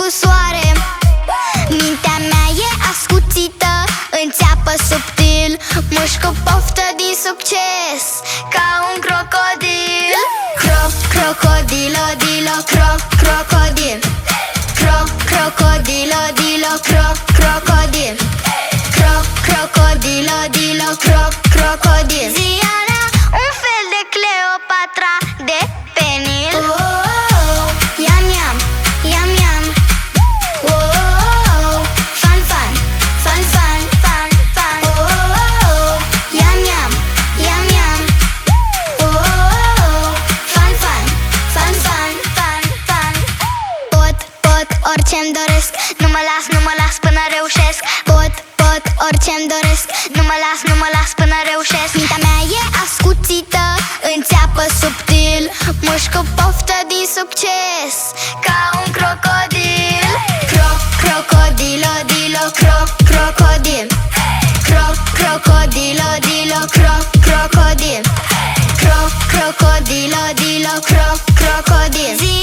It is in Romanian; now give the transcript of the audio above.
soare. Mintea mea e ascuțită, înțeapă subtil, mușcă poftă din succes, ca un crocodil. Crocodilo, dilo, crocodil. Crocodilo, dilo, crocodil. Crocodilo, dilo, crocodil. Ziana, un fel de Cleopatra de penil. Yam yam, yam yam. Fun fun, fun fun, fun fun. Yam yam, yam yam. Fun fun, fun fun, fun fun. Pot orice-mi doresc, nu mă las până reușesc. Pot orice-mi doresc, nu mă las până reușesc. Mintea mea e ascuțită, înțeapă subtil, mușcă poftă din succes, ca un crocodil. Crocodilo, dilo, crocodil. Crocodilo, dilo, crocodil. Crocodilo, dilo, crocodil.